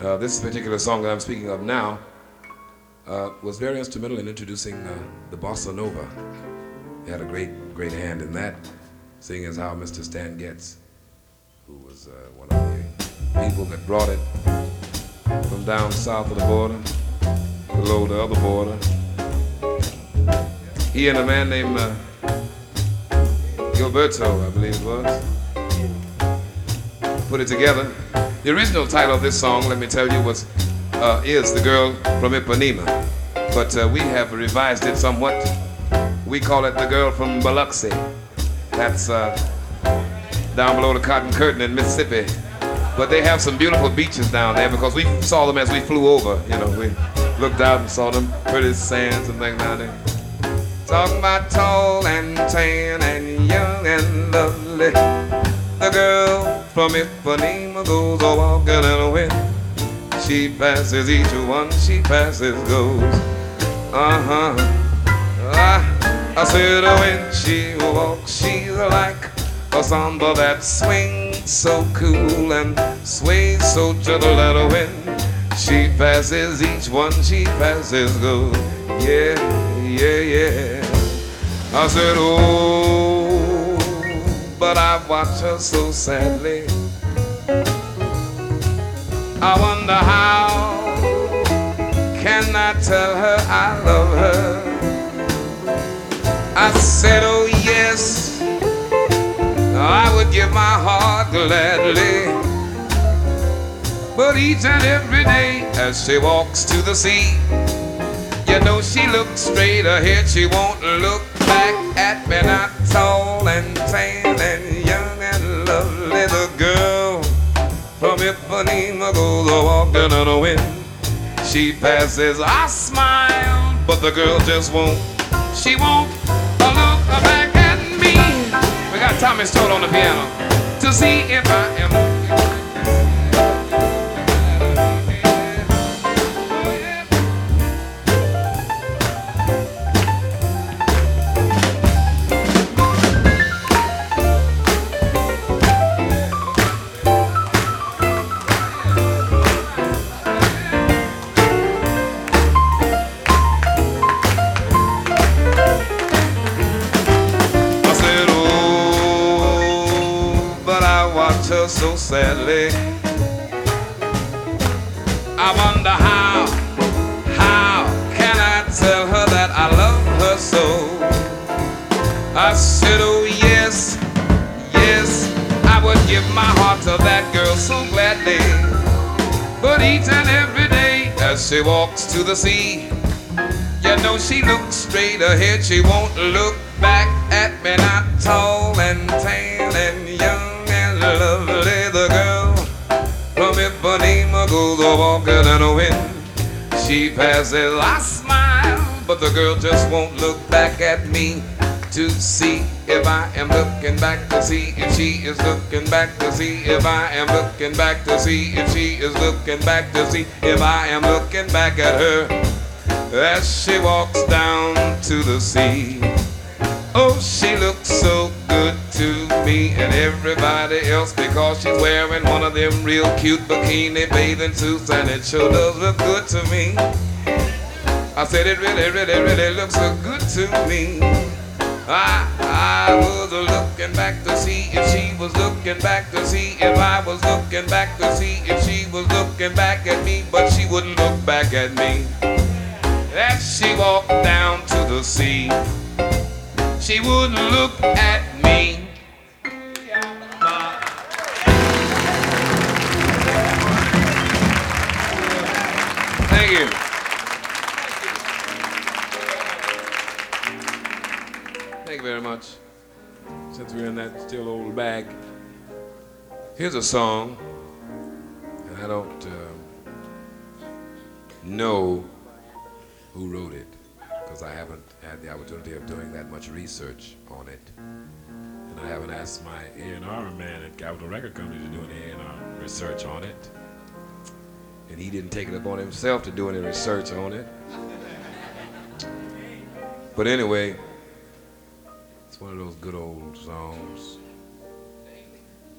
This particular song that I'm speaking of now was very instrumental in introducing the bossa nova. He had a great hand in that, seeing as how Mr. Stan Getz, who was one of the people that brought it from down south of the border, below the other border. He and a man named Gilberto, I believe it was, put it together. The original title of this song, let me tell you, is The Girl from Ipanema. But we have revised it somewhat. We call it The Girl from Biloxi. That's down below the Cotton Curtain in Mississippi. But they have some beautiful beaches down there because we saw them as we flew over. You know, we looked out and saw them pretty sands and things down there. Talking about tall and tan and young and lovely. The girl from Ipanema goes a walking in the wind. She passes each one she passes goes. I said when she walks, she's like a samba that swings so cool and sways so gentle at the wind. She passes each one she passes goes. Yeah, yeah, yeah. I said, oh, but I watch her so sadly. I wonder how can I tell her I love her. I said, oh yes, I would give my heart gladly. But each and every day as she walks to the sea, you know she looks straight ahead, she won't look back at me. Not tall and tan and young and lovely. The girl from Ipanema goes a walking in the wind. She passes, I smile, but the girl just won't. She won't look back at me. We got Tommy Stoll on the piano to see if I am. Her so sadly. I wonder how can I tell her that I love her so. I said, oh yes, yes, I would give my heart to that girl so gladly. But each and every day as she walks to the sea, you know she looks straight ahead, she won't look back at me. Not tall and tan and young and lovely. The girl from Ipanema goes a walking in the wind. She passes, I smile, but the girl just won't look back at me to see if I am looking back, to see if she is looking back, to see if I am looking back, to see if she is looking back, to see if I am looking back at her as she walks down to the sea. Oh, she looks so good to me and everybody else because she's wearing one of them real cute bikini bathing suits, and it sure does look good to me. I said it really looks so good to me. I was looking back to see if she was looking back, to see if I was looking back, to see if she was looking back at me, but she wouldn't look back at me. As she walked down to the sea, she wouldn't look at me. Thank you. Thank you very much. Since we're in that still old bag, here's a song, and I don't know who wrote it, because I haven't had the opportunity of doing that much research on it. And I haven't asked my A&R man at Capitol Record Company to do any A&R research on it. And he didn't take it upon himself to do any research on it. But anyway, it's one of those good old songs.